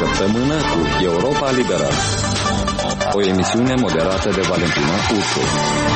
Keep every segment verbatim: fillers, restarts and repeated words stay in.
săptămână cu Europa Liberă. O emisiune moderată de Valentina Ursu.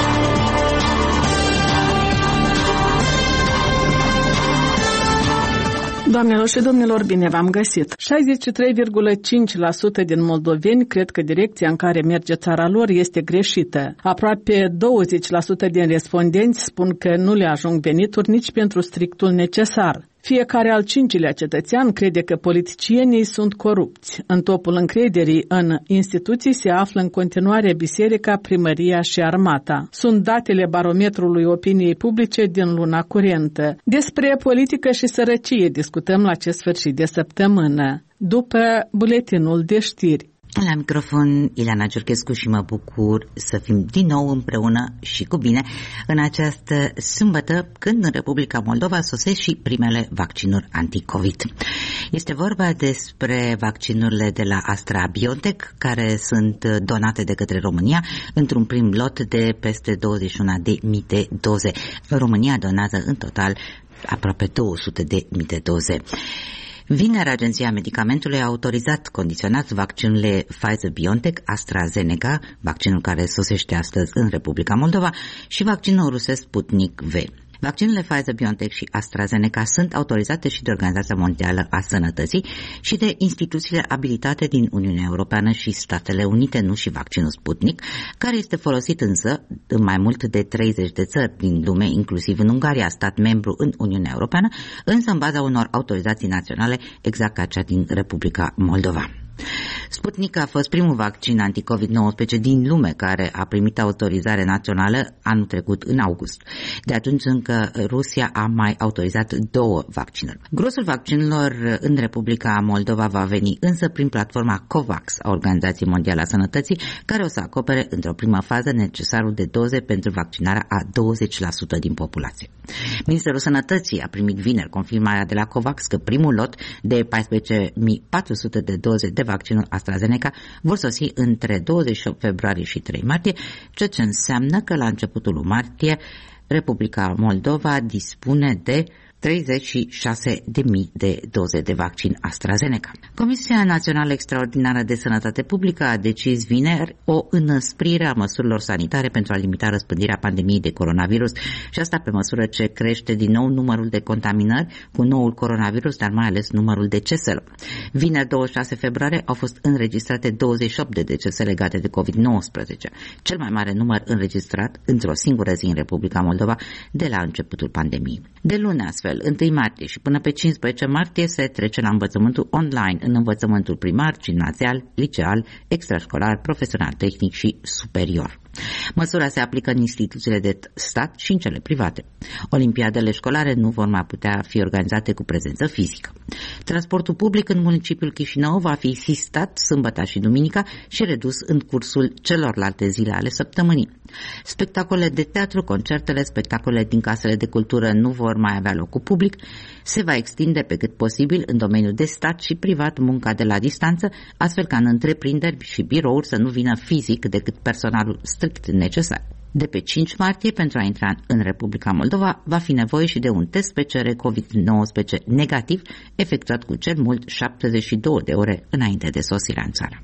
Doamnelor și domnilor, bine v-am găsit! șaizeci și trei virgulă cinci la sută din moldoveni cred că direcția în care merge țara lor este greșită. Aproape douăzeci la sută din respondenți spun că nu le ajung venituri nici pentru strictul necesar. Fiecare al cincilea cetățean crede că politicienii sunt corupți. În topul încrederii în instituții se află în continuare biserica, primăria și armata. Sunt datele barometrului opiniei publice din luna curentă. Despre politică și sărăcie discutăm la acest sfârșit de săptămână, după buletinul de știri. La microfon, Ileana Giurchescu și mă bucur să fim din nou împreună și cu bine în această sâmbătă, când în Republica Moldova sosesc și primele vaccinuri anti-Covid. Este vorba despre vaccinurile de la AstraBiontech, care sunt donate de către România într-un prim lot de peste douăzeci și unu de mii de doze. România donează în total aproape două sute de mii de doze. Vineri, Agenția Medicamentului a autorizat condiționat vaccinurile Pfizer-BioNTech, AstraZeneca, vaccinul care sosește astăzi în Republica Moldova, și vaccinul rusesc Sputnik V. Vaccinurile Pfizer-BioNTech și AstraZeneca sunt autorizate și de Organizația Mondială a Sănătății și de instituțiile abilitate din Uniunea Europeană și Statele Unite, nu și vaccinul Sputnik, care este folosit însă în mai mult de treizeci de țări din lume, inclusiv în Ungaria, stat membru în Uniunea Europeană, însă în baza unor autorizații naționale, exact ca cea din Republica Moldova. Sputnik a fost primul vaccin anti-covid nouăsprezece din lume care a primit autorizare națională anul trecut, în august. De atunci încă Rusia a mai autorizat două vaccinuri. Grosul vaccinurilor în Republica Moldova va veni însă prin platforma COVAX a Organizației Mondiale a Sănătății, care o să acopere într-o primă fază necesarul de doze pentru vaccinarea a douăzeci la sută din populație. Ministerul Sănătății a primit vineri confirmarea de la COVAX că primul lot de paisprezece mii patru sute de doze de vaccinul AstraZeneca vor sosi între douăzeci și opt februarie și trei martie, ceea ce înseamnă că la începutul lui martie Republica Moldova dispune de treizeci și șase de mii de doze de vaccin AstraZeneca. Comisia Națională Extraordinară de Sănătate Publică a decis vineri o înăsprire a măsurilor sanitare pentru a limita răspândirea pandemiei de coronavirus, și asta pe măsură ce crește din nou numărul de contaminări cu noul coronavirus, dar mai ales numărul deceselor. Vineri, douăzeci și șase februarie, au fost înregistrate douăzeci și opt de decese legate de covid nouăsprezece, cel mai mare număr înregistrat într-o singură zi în Republica Moldova de la începutul pandemiei. De luni, astfel, întâi martie și până pe cincisprezece martie se trece la învățământul online în învățământul primar, gimnazial, liceal, extrașcolar, profesional, tehnic și superior. Măsura se aplică în instituțiile de stat și în cele private. Olimpiadele școlare nu vor mai putea fi organizate cu prezență fizică. Transportul public în municipiul Chișinău va fi sistat sâmbătă și duminica și redus în cursul celorlalte zile ale săptămânii. Spectacolele de teatru, concertele, spectacolele din casele de cultură nu vor mai avea loc cu public. Se va extinde pe cât posibil în domeniul de stat și privat munca de la distanță, astfel ca în întreprinderi și birouri să nu vină fizic decât personalul strict necesar. De pe cinci martie, pentru a intra în Republica Moldova, va fi nevoie și de un test P C R covid nouăsprezece negativ, efectuat cu cel mult șaptezeci și două de ore înainte de sosirea în țară.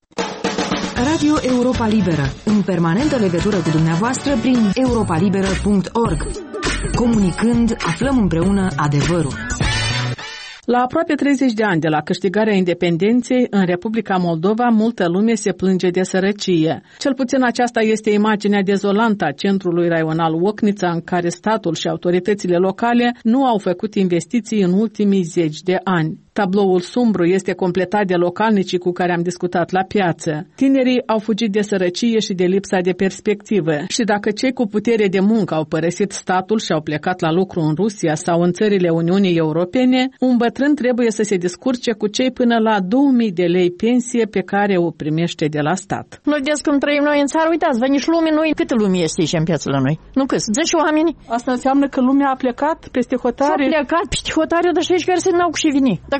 Radio Europa Liberă, în permanentă legătură cu dumneavoastră prin europa liberă punct org. Comunicând, aflăm împreună adevărul. La aproape treizeci de ani de la câștigarea independenței, în Republica Moldova, multă lume se plânge de sărăcie. Cel puțin aceasta este imaginea dezolantă a centrului raional Ocnița, în care statul și autoritățile locale nu au făcut investiții în ultimii zeci de ani. Tabloul sumbru este completat de localnicii cu care am discutat la piață. Tinerii au fugit de sărăcie și de lipsa de perspectivă. Și dacă cei cu putere de muncă au părăsit statul și au plecat la lucru în Rusia sau în țările Uniunii Europene, un bătrân trebuie să se descurce cu cei până la două mii de lei pensie pe care o primește de la stat. Noi de când trăim noi în țară, uitați, vă nici lume, noi câte lume este și în piață la noi? Nu câți? zece oameni? Asta înseamnă că lumea a plecat peste hotare? S-a plecat peste hotare, dar și aici care se n-au cu și vini. Dacă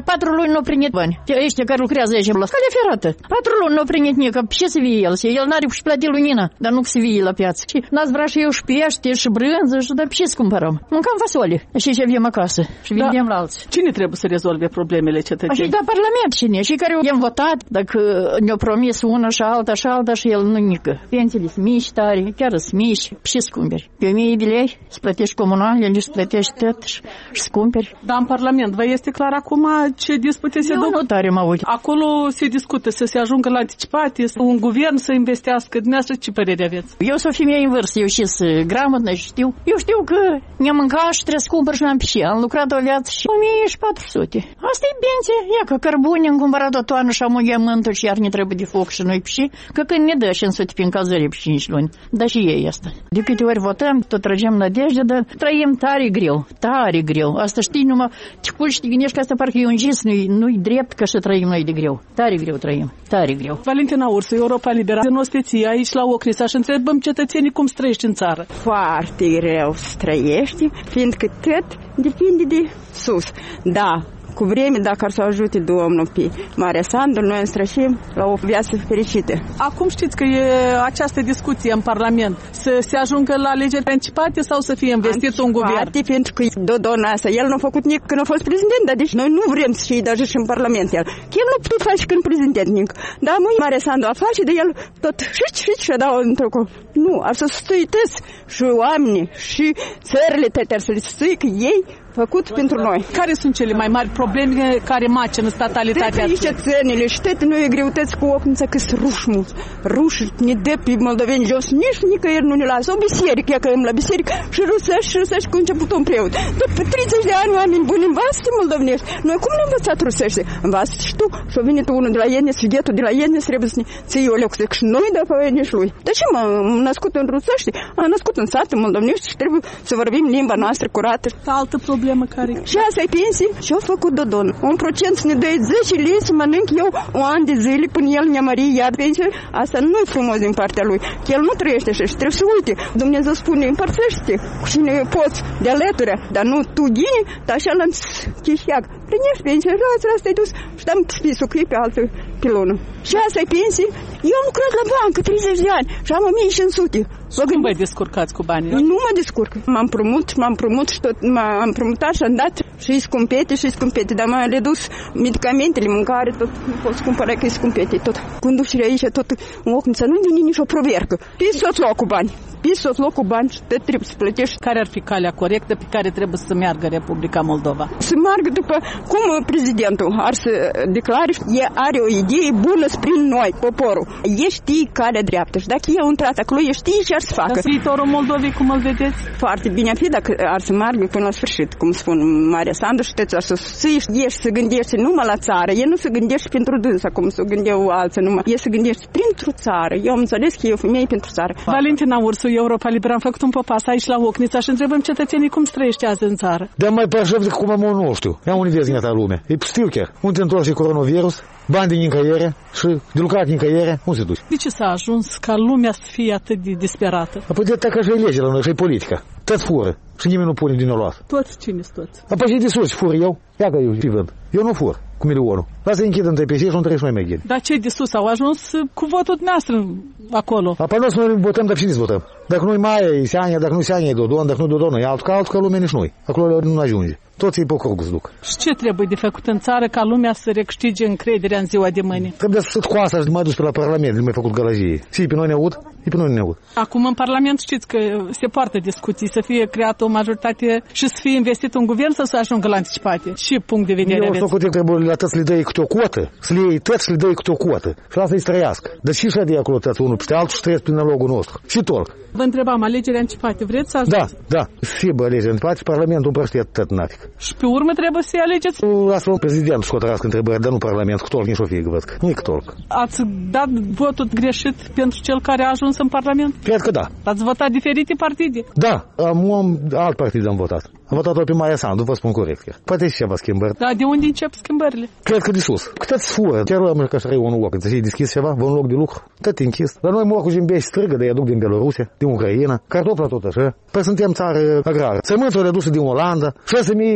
patru luni nu primit bani. Ăștia care lucrează aici la calea ferată. Patru luni nu primit nică. Ce să vie el? El n-are și plătit lumina, dar nu să vie la piață. Și n-ați vrea și eu și pește și brânză și dar ce să cumpărăm? Mâncăm fasole și ce avem acasă și vindem la alții. Cine trebuie să rezolve problemele cetățenilor? Și da, Parlament cine? Și care i-am votat, dacă ne-a promis una și alta și alta și el nu nică. Pensiile sunt mici tare, chiar sunt mici. Și să cumperi? Pe o mie de lei să plătești comunalele, să plătești tot și să cumperi. Dar în Parlament, vă este clar acum ce dispute se duc? Eu nu tare mă uit. Acolo se discută să se ajungă la anticipate, un guvern să investească. Dumneavoastră ce părere aveți? Eu sunt femeie în vârstă, eu și sunt gramotnă și știu. Eu știu că ne-am mâncat și trebuie să cumpăr și n-am pișe. Am lucrat o viață și o mie patru sute. Asta e bine. Ia că cărbune am cumpărat o toană și am unghiământul și iar ne trebuie de foc și noi pișe. Că când ne dă cinci sute prin cazări pe cinci luni. Dar și ei asta. De câte ori votăm, tot tragem nădejde, dar trăim tare greu. Tare greu. Asta știi numai te culci și te gândești că asta parcă e un gest, nu-i, nu-i drept că să trăim noi de greu. Tare greu trăim. Tare greu. Valentina Ursu, Europa Liberă. În osteție, aici la Ocrița și întrebăm cetățenii cum trăiești în țară. Foarte greu să trăiești, fiindcă tot depinde de sus. Da, cu vreme, dacă ar să ajute Domnul pe Marea Sandu, noi înstrășim la o viață fericită. Acum știți că e această discuție în Parlament, să se ajungă la alegeri anticipate sau să fie investit un guvern? Pentru că Dodon asta, el nu a făcut nici când a fost prezident, dar deci noi nu vrem să fie даже și în Parlament el. El nu poate face când prezident nici. Dar măi, Marea Sandu a face, de el tot șici, șici și a dau într-o. Nu, ar să stuitesc și oamenii și țările tăte ar să le stuic ei făcut pentru noi. Care sunt cele mai mari probleme care macină statalitatea? Aici țările și toate noi greutăți cu Ocnița, că sunt ruși mulți. Ruși ne dă pe moldoveni jos, nici nicăieri nu ne lasă. O biserică, ia că la biserică și rusești și rusești cu început un preot. După treizeci de ani oameni buni învață moldovenești. Noi cum ne-am învățat rusește? Învață și tu. Și-a venit unul de la Ienes, sughetul de la Ienes, trebuie să ne ții o lecuță. Și noi de pe nici lui. De ce m-am născut în rusește? Am născut în sat, în moldovenești și trebuie să vorbim limba noastră curată. Altă problemă care... Și asta e pensie și a făcut Dodon. Un procent să ne dă zece lei să mănânc eu o an de zile până el ne-a mărit iar pensie. Asta nu e frumos din partea lui. El nu trăiește așa și trebuie să uite. Dumnezeu spune, împărțește cu cine poți de alături, dar nu tu ghini, dar așa l-am chișiac. Prinești pensie, și asta e dus și dăm spisul că e pe altă pilonă. Și asta e pensie. Eu am lucrat la bancă treizeci de ani și am o mie cinci sute. Cum vă descurcați cu banii? Nu mă descurc. M-am promut, m-am promut și tot m-am promutat și am dat și scumpete și scumpete, dar m-am redus medicamentele, mâncare, tot nu pot cumpăra că e scumpete, tot. Conducerea aici, tot în Ocnița, nu vine nici o provercă. Pis tot locul bani. Pis tot locul bani și tot trebuie să plătești. Care ar fi calea corectă pe care trebuie să meargă Republica Moldova? Să meargă după cum prezidentul ar să declare, e are o idee bună spre noi, poporul. E știi calea dreaptă și dacă e un trat acolo, e știi ce ar să facă. Dar viitorul Moldovei, cum îl vedeți? Foarte bine ar fi dacă ar să meargă până la sfârșit, cum spun Marea Sandu și toți ar să ești să gândești numai la țară. E nu să gândești pentru dânsa, cum să gândeau alții numai. E să gândești pentru țară. Eu am înțeles că e o femeie pentru țară. Valentina Ursu, Europa Liberă, am făcut un popas aici la Ocnița și întrebăm cetățenii cum trăiește azi în țară. Dar mai pașăv decât cum am o nu știu. Ia unde vezi în asta lume. E pustiu chiar. Unde te întorci coronavirus, bani din nicăiere și de lucrat nicăiere, unde se duci? De ce s-a ajuns ca lumea să fie atât de disperată? Apoi de atât că și legea la noi, și politica. Toți fură și nimeni nu pune din o luat. Toți cine-s toți? Apoi și de sus fură eu. Ia că eu și vând. Eu nu fur cu milionul. Lasă închid în T P S și nu treci noi mai ghid. Dar cei de sus au ajuns cu votul noastră acolo. Apoi noi să noi votăm, dar și nici votăm. Dacă nu-i Maia, e Seania, dacă nu-i Seania, e Dodon, dacă nu Dodon, e alt ca alt ca lumea nici noi. Acolo nu ajunge. Toți ei pe corgul se duc. Și ce trebuie de făcut în țară ca lumea să recâștige încrederea în ziua de mâine? Trebuie să cu asta și mai dus pe la Parlament, nu mai făcut gălăgie. Și pe noi ne aud, și pe noi ne aud. Acum în Parlament știți că se poartă discuții, să fie creată o majoritate și să fie investit un guvern sau să ajungă la anticipate. Și punct de vedere eu aveți? Eu știu că trebuie la toți le dai câte o cotă, să le iei toți și le dai câte o cotă. Și asta îi străiască. Dar și așa de acolo toți unul peste altul și trăiesc prin nalogul nostru. Și tolc. Vă întrebam, alegerile anticipate, vreți să ajungeți? Da, da. Fie alegerile anticipate, Parlamentul împrăștie atât nafic. Și pe urmă trebuie să-i alegeți? Asta un prezident să hotărască întrebări, dar nu Parlament, cu tolc, nici o fie, văd. Nici tolc. Ați dat votul greșit pentru cel care a ajuns în Parlament? Cred că da. Ați votat diferite partide? Da, am, am alt partid am votat. Am votat-o pe Marea Sandu, vă spun corect. Chiar. Poate și ceva schimbări. Dar de unde încep schimbările? Cred că de sus. Câteți fură. Chiar am că așa e un loc. Înțelegi, deschis ceva, vă un loc de lucru. Tot închis. La noi morcul Jimbești strigă de aduc din Belorusia, din Ucraina, cartofla tot așa. Păi suntem țară agrară. Sămânțul aduse din Olanda, șase mii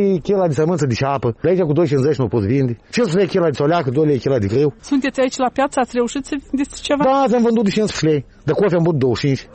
lei chila de sămânță de ceapă, de aici cu doi cincizeci nu poți vinde. cincisprezece lei chila de soleacă, doi lei chila de greu. Sunteți aici la piață, ați reușit să vindeți ceva? Da, azi am vândut de cincisprezece lei, de cofe am vândut douăzeci și cinci.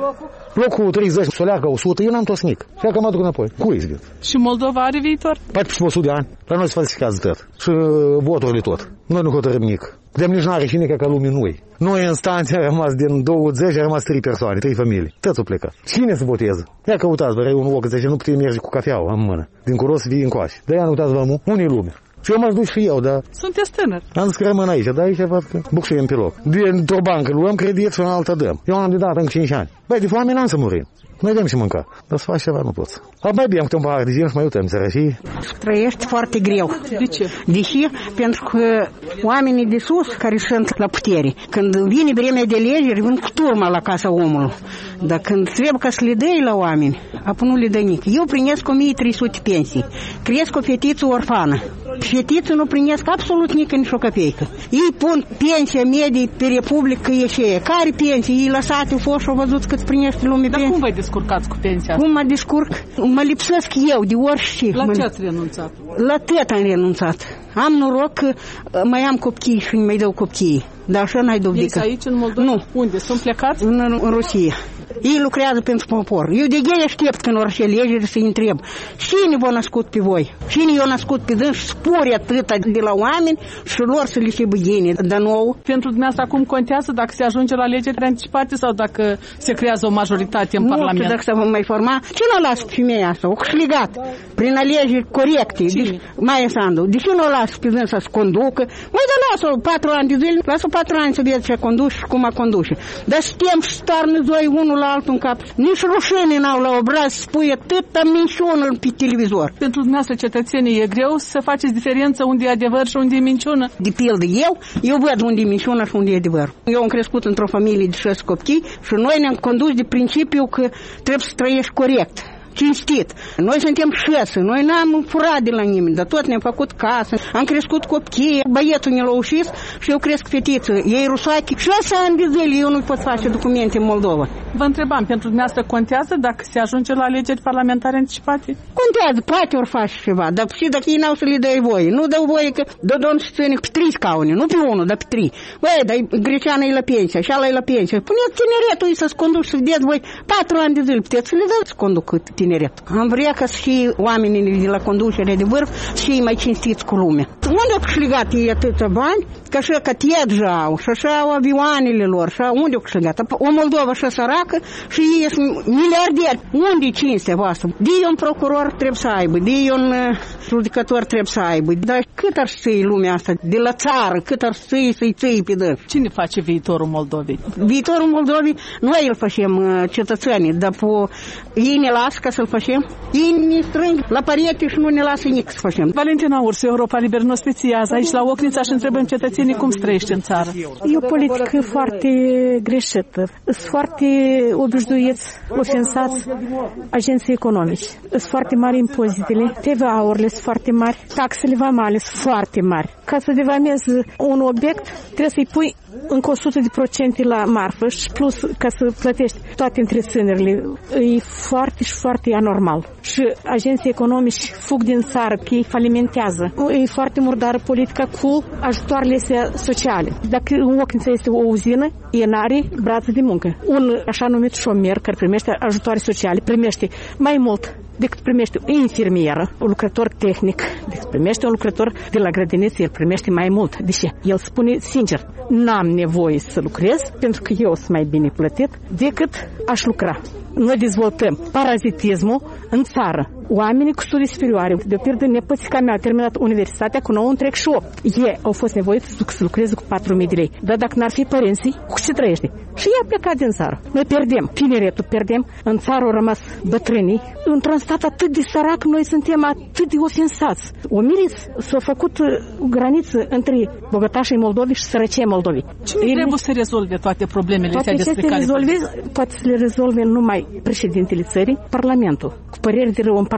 Locul treizeci, soleacă o sută, eu n-am tosnic. Și că mă duc înapoi. Cui izbit? Și Moldova are viitor? paisprezece o sută de ani. La noi se falsificează tot. Și voturile tot. Noi nu hotărâm nimic. De-am nici n-are cine ca lumii noi. Noi în stanție a rămas din douăzeci, a rămas trei persoane, trei familii. Toți au plecat. Cine se voteze? Ia căutați, vă un loc, zice, nu putem merge cu cafeaua în mână. Din curos vii încoace. De-aia nu uitați, vă, unde e lume? Și eu m-aș duce și eu, dar... Sunteți tânăr. Am zis că rămân aici, dar aici văd că buxuiem pe loc. Dintr-o bancă luăm credit și în alta dăm. Eu am de dat încă cinci ani. Băi, de foame n-am să murim. Noi avem și mânca. Dar să faci ceva nu poți. Dar mai bine, câte un pahar de zi și mai uităm sărășii. Trăiești foarte greu. De ce? Deși, pentru că oamenii de sus care sunt la putere, când vine vremea de alegeri, vin cu turma la casa omului. Dar când trebuie ca să le dai la oameni, apoi nu le dă nic. Eu primesc o mie trei sute pensii. Cresc o fetiță orfană. Fetiță nu primesc absolut nici nici o căpeică. Ei pun pensia medie pe Republică ieșeie. Care pensie? Ei lăsate, au fost și au văzut cât primește lumea pensii. Dar cum vă descurcați cu pensia asta? Cum mă descurc? Mă lipsesc eu de orice. La mă... ce ați renunțat? La tot am renunțat. Am noroc că mai am copii și mai dau copii. Dar așa n-ai dovedică. Ești aici în Moldova? Nu. Unde? Sunt plecați? În, în Rusia. Ei lucrează pentru popor. Eu de gheie aștept când orice alegeri să-i întreb. Cine v-a născut pe voi? Cine i-a născut pe dâns și spori atâta de la oameni și lor să le fie băgine. Dar nou. Pentru dumneavoastră acum contează dacă se ajunge la alegeri anticipate sau dacă se creează o majoritate în nu Parlament? Nu știu dacă să vă mai forma. Ce nu las femeia asta? O câștigat. Prin alegeri corecte. Deci, Maia Sandu. De ce nu o las pe dâns să conducă? Mai da lasă-o patru ani de zile. Lasă-o patru ani să vezi ce a condus și cum a condus. Dar suntem și starnă zoi unul la altul în cap. Nici rușine n-au la obraz, spui atâta minciună pe televizor. Pentru dumneavoastră cetățenii e greu să faceți diferență unde e adevăr și unde e minciună? De pildă eu, eu văd unde e minciună și unde e adevăr. Eu am crescut într-o familie de șase copii și noi ne-am condus de principiu că trebuie să trăiești corect. Cinstit. Noi suntem șase, noi n-am furat de la nimeni, dar tot ne-am făcut casă, am crescut copii, băietul ne l-a ușit și eu cresc fetiță. Ei rusoache, șase ani de zile eu nu pot face documente în Moldova. Vă întrebam, pentru dumneavoastră contează dacă se ajunge la alegeri parlamentare anticipate? Contează, poate ori face ceva, dar și dacă ei n-au să le dai voie. Nu dau voie că dă domnul și ține pe trei scaune, nu pe unul, dar pe trei. Băi, dar greceană e la pensie, și ala e la pensie. Puneți tineretul să se conduc și să vedeți voi patru ani de zile, puteți să le dați să conduc tineret. Am vrea ca și oamenii de la conducere de vârf să fie mai cinstiți cu lumea. Unde au câștigat ei atâția bani? Că așa catiegi au, și așa au avioanele lor, și unde au câștigat? O Moldova așa săracă și ei sunt miliarderi. Unde e cinstea voastră? De un procuror trebuie să aibă, de un judecător trebuie să aibă. Dar cât ar ții lumea asta de la țară, cât ar ții să-i ții pe dâns? Cine face viitorul Moldovei? Viitorul Moldovei noi îl facem cetățenii, dar pe ei ne lasă ca să-l facem. Ei ne strâng la parete și nu ne lasă nici să facem. Valentina Ursu, Europa Liber, nu speciază aici la Ochnița și întrebăm cetățenii cum străiește în țară. E o politică foarte greșită. Sunt foarte obișnuiți, ofensați agenții economici. Sunt foarte mari impozitele, T V A-urile sunt foarte mari, taxele vamale sunt foarte mari. Ca să devamezi un obiect, trebuie să-i pui încă o sută de procente la marfă și plus ca să plătești toate întreținerile. E foarte și foarte anormal. Și agenții economici fug din țară, că ei falimentează. E foarte murdară politica cu ajutoarele sociale. Dacă în Ochnița este o uzină, e n-are brațe de muncă. Un așa numit șomer care primește ajutoare sociale primește mai mult decât primește o infirmieră, un lucrător tehnic, decât primește un lucrător de la grădiniță, el primește mai mult. De ce? El spune sincer, n-am nevoie să lucrez pentru că eu sunt mai bine plătit decât aș lucra. Noi dezvoltăm parazitismul în țară. Oamenii cu studii superioare, de pildă nepoțica mea a terminat universitatea cu nouă întreg și opt. Ei au fost nevoiți să lucreze cu patru mii de lei. Dar dacă n-ar fi părinții, cu ce trăiește? Și ea a plecat din țară. Noi pierdem, tineretul pierdem, în țară au rămas bătrânii. Într-un stat atât de sărac, noi suntem atât de ofensați. O miliți s-a făcut graniță între bogătașii Moldovei și sărăcia Moldovei. Cine Ele... trebuie să rezolve toate problemele toate astea despre care rezolve, poate să le rezolve numai președintele țării, Parlamentul. Cu păreri de rău în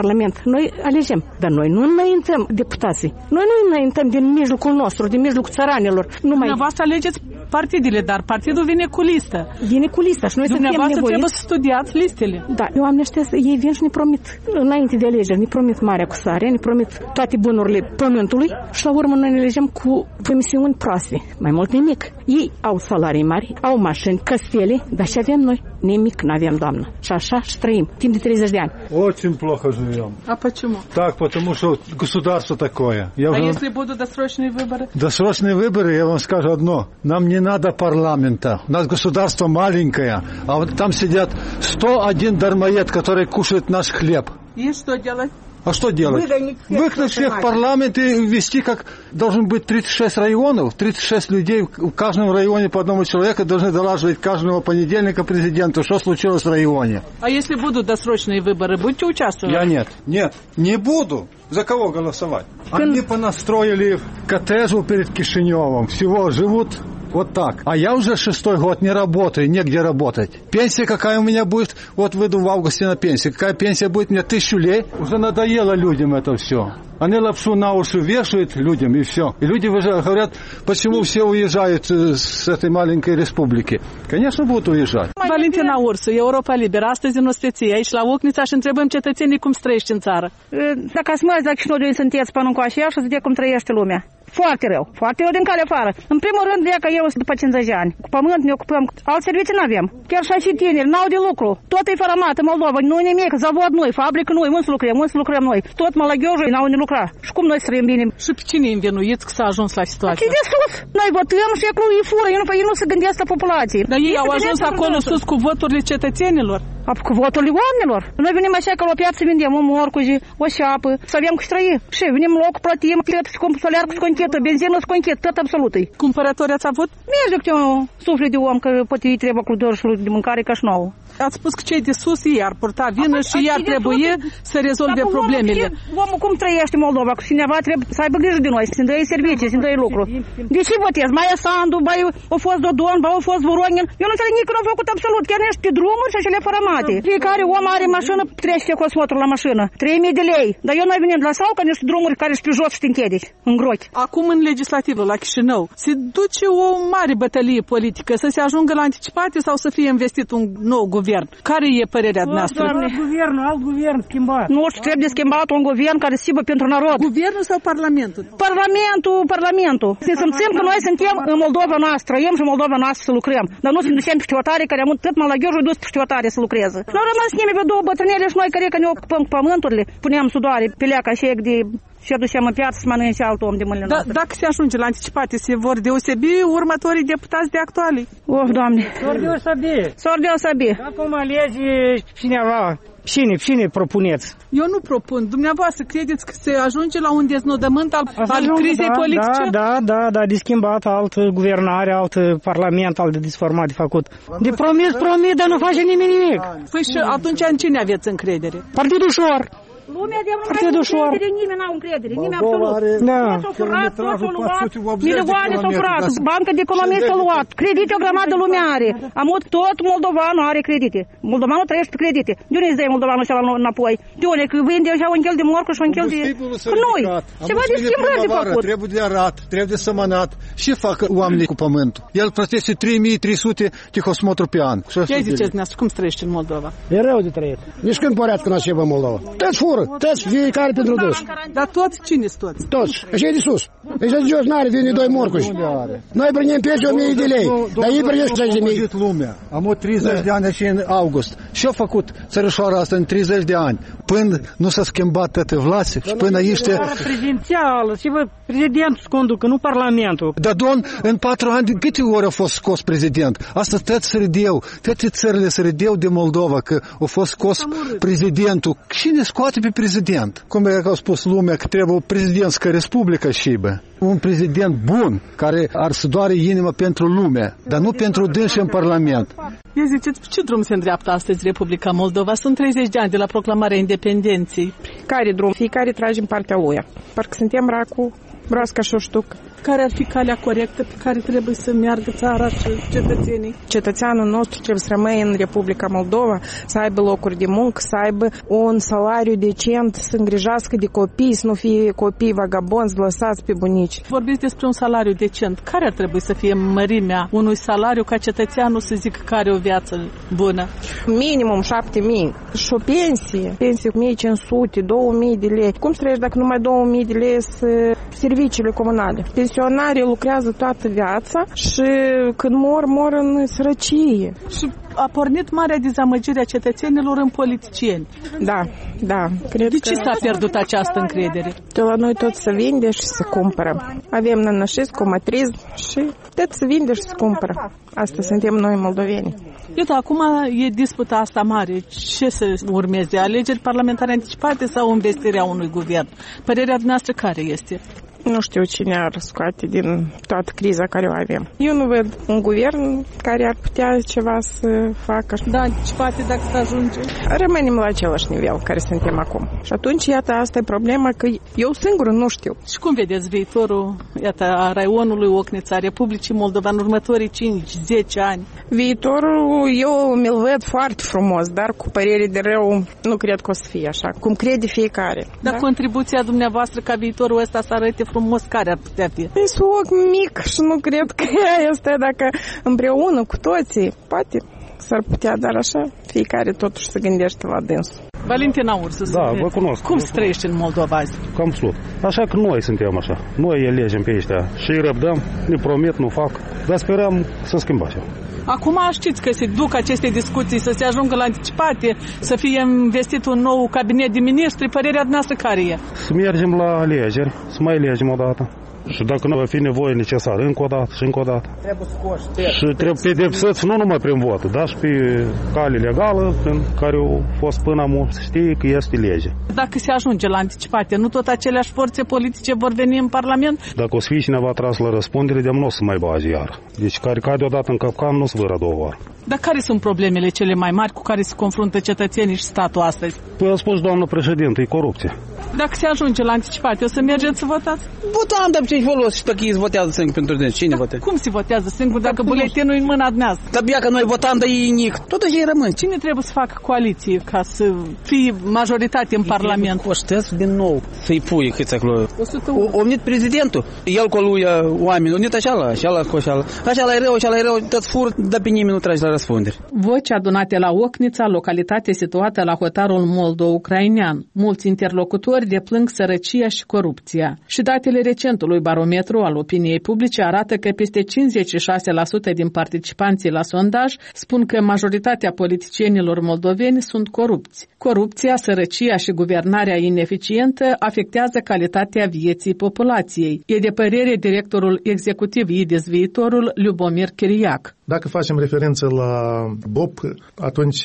Parlament. Noi alegem, dar noi nu înaintăm deputații. Noi nu înaintăm din mijlocul nostru, din mijlocul țăranilor. Numai... Dumneavoastră alegeți partidele, dar partidul vine cu listă. Vine cu lista și noi suntem nevoiți. Dumneavoastră trebuie să studiați listele. Da, oamenii ăștia, ei vin și ne promit, înainte de alegeri, ne promit marea cusare, ne promit toate bunurile pământului și la urmă noi ne alegem cu promisiuni proaste. Mai mult nimic. Ei au salarii mari, au mașini, căstele, dar ce avem noi? Nimic n-avem, doamnă. Și așa și trăim, timp de treizeci de ani. Очень плохо живем. А почему? Так, потому что государство такое. Я а уже... если будут досрочные выборы? Досрочные выборы, я вам скажу одно. Нам не надо парламента. У нас государство маленькое, а вот там сидят сто один дармоед, который кушает наш хлеб. И что делать? А что делать? Выгнать всех в парламент и ввести, как должен быть тридцать шесть районов, тридцать шесть людей, в каждом районе по одному человеку должны долаживать каждого понедельника президенту, что случилось в районе. А если будут досрочные выборы, будете участвовать? Я нет, нет, не буду. За кого голосовать? Они понастроили коттеджу перед Кишиневым, всего живут вот так. А я уже шестой год не работаю, негде работать. Пенсия какая у меня будет? Вот выйду в августе на пенсию. Какая пенсия будет? Мне тысячу лей. Уже надоело людям это все. Они лапшу на уши вешают людям, и все. И люди уже говорят, почему все уезжают с этой маленькой республики. Конечно, будут уезжать. Valentina Ursu, Europa Liberă, astăzi în ospeție, aici la Ocnița și întrebăm cetățenii cum trăiești în țară. Dacă ați mai dacă și noi sunteți până încoace, și să vedem cum trăiește lumea. Foarte rău, foarte rău din calea afară. În primul rând, de că eu sunt după cincizeci de ani. Cu pământ ne ocupăm, alt servicii nu avem. Chiar și și tineri, n-au de lucru. Tot e fărămat în Moldova, nu nimic, zavod noi, fabrică noi, unde să lucrăm, unde să lucrăm noi. Tot mălăghiojul n-au de lucra. Și cum noi să trăim bine? Și pe cine e învinuit că s-a ajuns la situația? Ei de sus. Noi votăm și acolo îi fură, ei nu, ei nu se gândesc la populație. Dar ei au ajuns acolo sus cu voturile cetățenilor. Cu voturile oamenilor. Noi venim așa că la piață vindem o morcuji, o șapă, să avem cu trăi. Și venim loc, plătim, plăt, solearcă sconchetă, benzină sconchetă, tot absolut. Cumpărători ați avut? Merge cu un suflet de om, că poate îi trebuie cu dorșul de mâncare ca și nouă. Ați spus că cei de sus ei ar purta vină și ei ar trebui să rezolve problemele. Omul cum trăiește Moldova? Cu cineva trebuie să aibă grijă de noi, să-i dă servicii, să-i dă lucru. De ce votez? Mai e Sandu, mai a fost Dodon, mai a fost Voronin. Eu nu înțeleg nici că nu au făcut absolut, chiar nici pe drumuri și cele fărămate. Fiecare om are mașină, trece cosmotul la mașină. trei mii de lei. Dar eu noi venim de la sau ca niște drumuri care sunt pe jos și te închedici, în grochi. Acum în legislativul la Chișinău se duce o mare bătălie politică să se ajungă la anticipate sau să fie investit un nou guvern. Care e părerea noastră? Alt guvern, alt guvern schimbat. Nu știu, trebuie schimbat un guvern care sibă pentru narod. Guvernul sau Parlamentul? Parlamentul, Parlamentul. Să simțim că noi suntem în Moldova noastră, trăim și în Moldova noastră să lucrăm. Dar nu să ne ducem pe știotare care am tot mălăghiojul dus pe știotare să lucreze. Noi rămas nimeni pe două bătrânele și noi care că ne ocupăm cu pământurile, puneam sudoare pe leaca și de și aducem în piață să mănânce alt om de mâinile da, noastre. Dacă se ajunge la anticipate, se vor deosebi următorii deputați de actuali? Oh, Doamne! S-or deosebi! S-or deosebi! Acum alege cineva. Cine, cine propuneți? Eu nu propun. Dumneavoastră credeți că se ajunge la un deznodământ al, al crizei da, politice? Da, da, da, da, de schimbat, alt guvernare, alt parlament, alt de disformat, de făcut. De promis, promis, dar nu face nimeni nimic. Păi și atunci în cine aveți încredere? Partidul ușor. Lumea de nu încredere, nimeni n-au încredere, nimeni absolut. Da. S-au furat, totul luat, milioane s-au furat, banca de economie s-a luat, credite o grămadă lumea are. Amut tot moldovanul are credite. Moldovanul trăiește pe credite. De unde îți dai moldovanul ăsta înapoi? De unde? Că vinde așa un chel de morcă și un chel de... Că noi, ceva de schimbări de făcut. Trebuie de arat, trebuie de sămănat. Ce fac oamenii cu pământul? El plătește trei mii trei sute de hosmotru pe an. Ce ziceți dumneavoastră? Cum trăiești în Moldova? E rău de trăit. Nici când porească n-a ceva Moldova. Toți fură. Toți fiecare pentru dus. Dar toți cine-s toți? Toți. Așa e de sus. Așa de jos n-are, vine doi morcuși. Noi prindem pensie o mie de lei. Dar ei prindesc treizeci de mii. Lumea. Am avut treizeci de ani și în august. Și a făcut țărășoara asta în treizeci de ani. Până nu s-a schimbat toate vlase și până aici... Prezidențială. Și vă, prezidentul conducă, nu parlamentul. Dar, domn, în patru ani, de câte ori a fost scos prezident? Asta toți se râdeau. Toate țările se râdeau de Moldova că a fost scos prezidentul. Cine scoate pe prezident? Cum e că au spus lumea că trebuie o prezidentscă republică și bă. Un prezident bun, care ar să doare inima pentru lume, dar nu pentru dânsi în Parlament. Eu ziceți, pe ce drum se îndreaptă astăzi Republica Moldova? Sunt treizeci de ani de la proclamarea independenței. Care drum? Fiecare trage în partea uia. Parcă suntem racu, broasca și o ștucă. Care ar fi calea corectă pe care trebuie să meargă țara și cetățenii? Cetățeanul nostru trebuie să rămâne în Republica Moldova, să aibă locuri de muncă, să aibă un salariu decent, să îngrijească de copii, să nu fie copii vagabonzi lăsați pe bunici. Vorbiți despre un salariu decent. Care ar trebui să fie mărimea unui salariu ca cetățeanul să zică că are o viață bună? Minimum șapte mii. Și o pensie. Pensie o mie cinci sute, două mii de lei. Cum să trăiești dacă numai două mii de lei sunt serviciile comunale? Pensionarii lucrează toată viața și când mor, mor în sărăcie. Și a pornit marea dezamăgire a cetățenilor în politicieni. Da, da. Cred de ce că... s-a pierdut această încredere? De la noi tot se vinde și se cumpără. Avem nănășism, matrism și tot se vinde și se cumpără. Asta suntem noi moldoveni. Iată, acum e disputa asta mare. Ce să urmeze? Alegeri parlamentare anticipate sau investirea unui guvern? Părerea noastră care este? Nu știu cine ar scoate din toată criza care o avem. Eu nu văd un guvern care ar putea ceva să facă. Da, anticipate dacă se ajunge. Rămânem la același nivel care suntem acum. Și atunci, iată, asta e problema, că eu singur nu știu. Și cum vedeți viitorul, iată, a raionului Ocnița, a Republicii Moldova în următorii cinci zece ani? Viitorul eu mi-l văd foarte frumos, dar cu părere de rău nu cred că o să fie așa, cum crede fiecare. Dar da? Contribuția dumneavoastră ca viitorul ăsta să arăte frumos, care ar putea fi? E soc mic și nu cred că este, dacă împreună cu toții, poate s-ar putea, dar așa, fiecare totuși se gândește la dânsul. Valentina Ursu, da, vă cunosc. Cum se trăiește în Moldova azi? Cam slut. Așa că noi suntem așa. Noi elegem pe ăștia și îi răbdăm, ne promit, nu fac, dar sperăm să schimbăm așa. Acum știți că se duc aceste discuții, să se ajungă la anticipate, să fie investit un nou cabinet de ministri. Părerea noastră care e? Să mergem la alegeri, să mai alegem o dată. Și dacă nu va fi nevoie necesar, încă o dată și încă o dată. Trebuie scoși. Și trebuie pedepsiți nu numai prin vot, dar și pe cale legală, prin care au fost până acum, să știe că este lege. Dacă se ajunge la anticipate, nu tot aceleași forțe politice vor veni în Parlament? Dacă o să fie cineva tras la răspundere, de-am nu o să mai bage iar. Deci care cade odată în capcan, nu o să vă două oară. Dar care sunt problemele cele mai mari cu care se confruntă cetățenii și statul astăzi? Păi a spus doamnă președinte, e corupție. Dacă se ajunge la anticipate, o să mergeți să votați? Votam, dar ce-i folos și dacă ei votează singur pentru dânsi? Cine votează? Cum se votează singur dacă buletinul e în mâna dumneavoastră? Dar bia că noi votam, dar ei nic. Totuși ei rămân. Cine trebuie să facă coaliție ca să fie majoritate în Parlament? Coștesc din nou să-i pui câți acolo. O venit prezidentul, el cu lui oameni, unit așa la, așa la, așa la. Așa la e rău, așa la e rău, tot fur, dar pe nimeni nu tragi la răspundere. Voci adunate la Ocnița, localitate situată la hotarul moldo-ucrainean. Mulți interlocutori deplâng sărăcia și corupția. Și datele recentului barometru al opiniei publice arată că peste cincizeci și șase la sută din participanții la sondaj spun că majoritatea politicienilor moldoveni sunt corupți. Corupția, sărăcia și guvernarea ineficientă afectează calitatea vieții populației. E de părere directorul executiv I D E S Viitorul, Ljubomir Chiriac. Dacă facem referință la B O P, atunci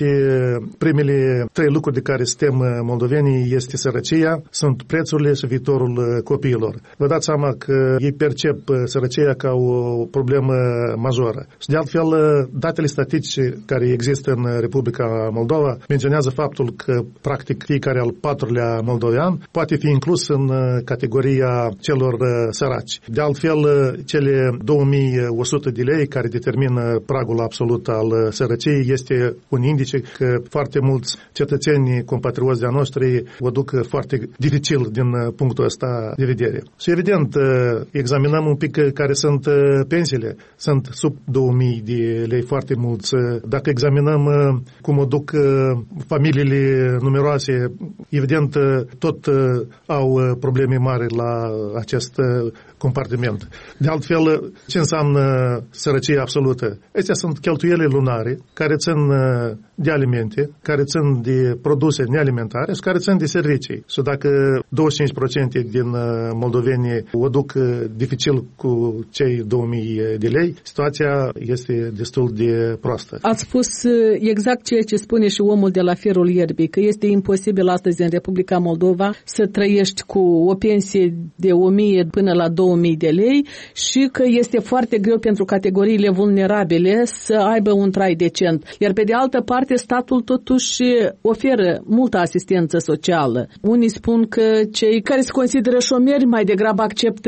primele trei lucruri de care suntem moldovenii este sărăcia, sunt prețurile și viitorul copiilor. Vă dați seama că ei percep sărăcia ca o problemă majoră. Și de altfel, datele statistice care există în Republica Moldova menționează faptul că practic fiecare al patrulea moldovean poate fi inclus în categoria celor săraci. De altfel, cele două mii o sută de lei care determină pragul absolut al sărăciei este un indice că foarte mulți cetățeni compatrioți de-a noștri o duc foarte dificil din punctul ăsta de vedere. Și evident, examinăm un pic care sunt pensiile. Sunt sub două mii de lei foarte mulți. Dacă examinăm cum o duc familiile numeroase, evident, tot au probleme mari la acest compartiment. De altfel, ce înseamnă sărăcie absolută? Astea sunt cheltuielile lunare care țin de alimente, care țin de produse nealimentare și care țin de servicii. Și dacă douăzeci și cinci la sută din moldoveni o duc dificil cu cei două mii de lei, situația este destul de proastă. Ați spus exact ceea ce spune și omul de la Firul Ierbii, că este imposibil astăzi în Republica Moldova să trăiești cu o pensie de o mie până la două mii de lei și că este foarte greu pentru categoriile vulnerabile să aibă un trai decent. Iar pe de altă parte, statul totuși oferă multă asistență socială. Unii spun că cei care se consideră șomeri mai degrabă acceptă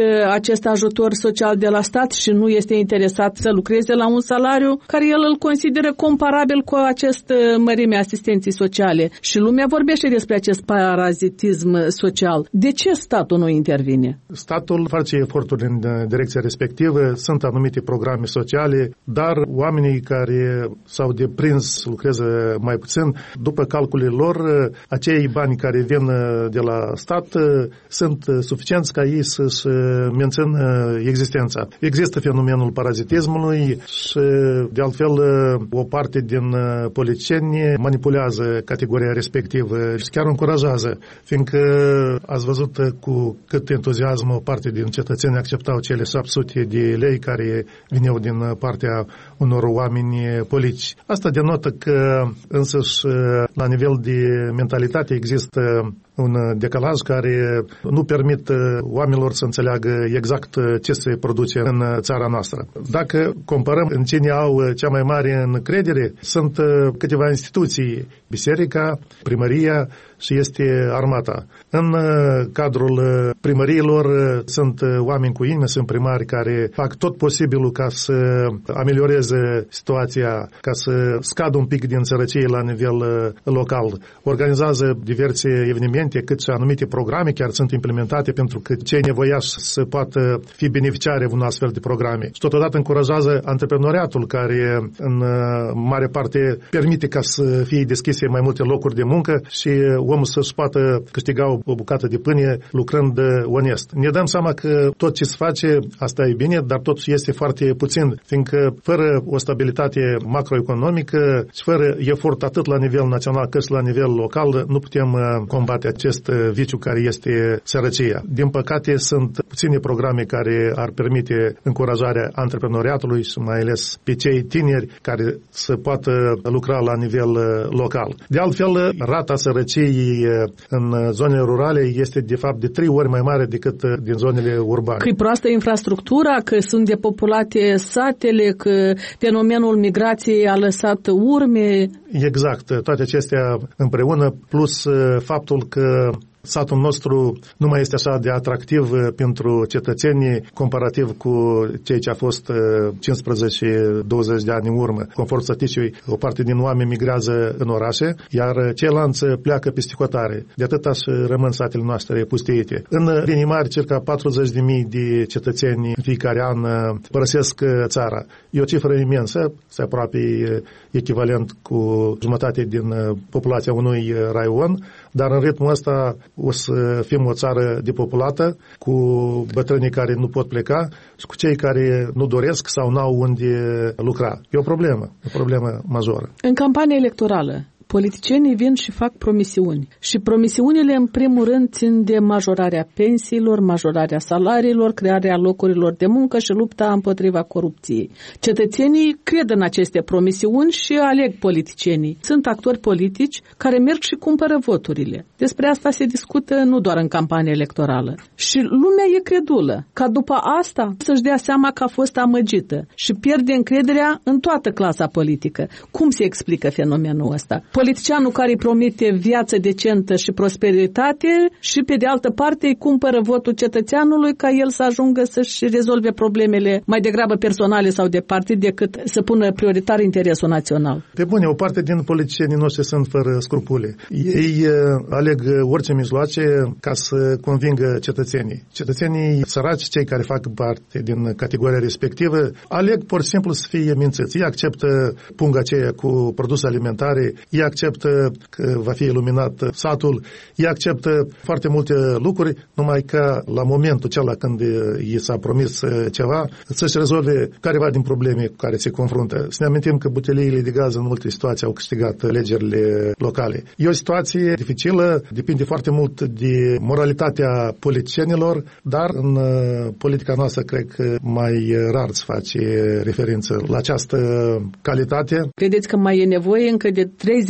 acest ajutor social de la stat și nu este interesat să lucreze la un salariu care el îl consideră comparabil cu această mărime asistenții sociale. Și lumea vorbește despre acest parazitism social. De ce statul nu intervine? Statul face eforturi în direcția respectivă, sunt anumite programe sociale, dar oamenii care s-au deprins să lucreze mai puțin, după calculele lor, acei bani care vin de la stat sunt suficienți ca ei să-și mențină existența. Există fenomenul parazitismului și, de altfel, o parte din politicieni manipulează categoria respectivă și chiar încurajează, fiindcă ați văzut cu cât entuziasm o parte din cetățeni acceptau cele șapte sute de lei care vineau din partea unor oameni politici. Asta denotă că însăși la nivel de mentalitate există un decalaj care nu permit oamenilor să înțeleagă exact ce se produce în țara noastră. Dacă comparăm în cine au cea mai mare încredere, sunt câteva instituții, biserica, primăria și este armata. În cadrul primăriilor sunt oameni cu inimă, sunt primari care fac tot posibilul ca să amelioreze situația, ca să scadă un pic din sărăcie la nivel local. Organizează diverse evenimente, cât și anumite programe chiar sunt implementate pentru că cei nevoiași să poată fi beneficiari în astfel de programe. Și totodată încurajează antreprenoriatul care în mare parte permite ca să fie deschise mai multe locuri de muncă și omul să-și poată câștiga o bucată de pâine lucrând onest. Ne dăm seama că tot ce se face, asta e bine, dar totuși este foarte puțin, fiindcă fără o stabilitate macroeconomică și fără efort atât la nivel național cât și la nivel local, nu putem combate acest viciu care este sărăcia. Din păcate, sunt puține programe care ar permite încurajarea antreprenoriatului și mai ales pe cei tineri care să poată lucra la nivel local. De altfel, rata sărăciei în zonele rurale este de fapt de trei ori mai mare decât din zonele urbane. Că e proastă infrastructura, că sunt depopulate satele, că fenomenul migrației a lăsat urme. Exact, toate acestea împreună, plus faptul că satul nostru nu mai este așa de atractiv pentru cetățenii comparativ cu cei ce a fost cincisprezece douăzeci de ani în urmă. Conform statisticii, o parte din oameni migrează în orașe, iar ceilalți pleacă peste hotare. De atâta și rămân satele noastre pustiite. În linii mari, circa patruzeci de mii de cetățeni în fiecare an părăsesc țara. E o cifră imensă, se aproape echivalent cu jumătate din populația unui raion, dar în ritmul ăsta o să fim o țară depopulată, cu bătrânii care nu pot pleca și cu cei care nu doresc sau n-au unde lucra. E o problemă, o problemă majoră. În campania electorală, politicienii vin și fac promisiuni. Și promisiunile, în primul rând, țin de majorarea pensiilor, majorarea salariilor, crearea locurilor de muncă și lupta împotriva corupției. Cetățenii cred în aceste promisiuni și aleg politicienii. Sunt actori politici care merg și cumpără voturile. Despre asta se discută nu doar în campania electorală. Și lumea e credulă ca după asta să-și dea seama că a fost amăgită și pierde încrederea în toată clasa politică. Cum se explică fenomenul ăsta? Politicianul care îi promite viață decentă și prosperitate și, pe de altă parte, îi cumpără votul cetățeanului ca el să ajungă să-și rezolve problemele mai degrabă personale sau de partid decât să pună prioritar interesul național. Pe bune, o parte din politicienii noștri sunt fără scrupule. Ei aleg orice mijloace ca să convingă cetățenii. Cetățenii săraci, cei care fac parte din categoria respectivă, aleg pur și simplu să fie mințiți. Ei acceptă punga aceea cu produse alimentare, ei acceptă că va fi iluminat satul, ei acceptă foarte multe lucruri, numai că la momentul acela când i s-a promis ceva, să-și rezolve careva din probleme cu care se confruntă. Să ne amintim că buteliile de gaz în multe situații au câștigat alegerile locale. E o situație dificilă, depinde foarte mult de moralitatea politicienilor, dar în politica noastră cred că mai rar se face referință la această calitate. Credeți că mai e nevoie încă de treizeci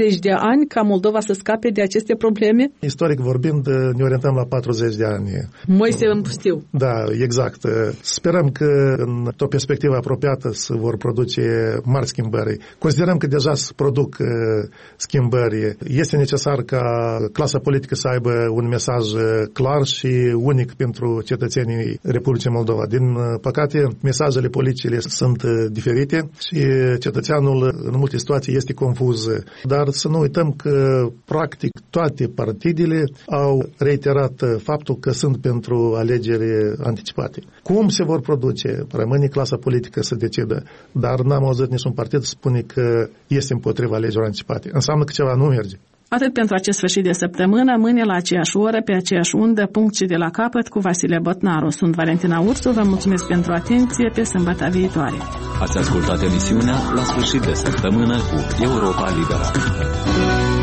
treizeci de ani ca Moldova să scape de aceste probleme? Istoric vorbind, ne orientăm la patruzeci de ani. Moise în pustiu. Da, exact. Sperăm că în o perspectivă apropiată se vor produce mari schimbări. Considerăm că deja se produc schimbări. Este necesar ca clasa politică să aibă un mesaj clar și unic pentru cetățenii Republicii Moldova. Din păcate, mesajele politice sunt diferite și cetățeanul în multe situații este confuz. Dar să nu uităm că practic toate partidele au reiterat faptul că sunt pentru alegeri anticipate. Cum se vor produce? Rămâne clasa politică să decidă. Dar n-am auzit niciun partid să spune că este împotriva alegerilor anticipate. Înseamnă că ceva nu merge. Atât pentru acest sfârșit de săptămână, mâine la aceeași oră, pe aceeași undă, punct și de la capăt cu Vasile Botnaru. Sunt Valentina Ursu, vă mulțumesc pentru atenție, pe sâmbătă viitoare. Ați ascultat emisiunea La sfârșit de săptămână cu Europa Liberă.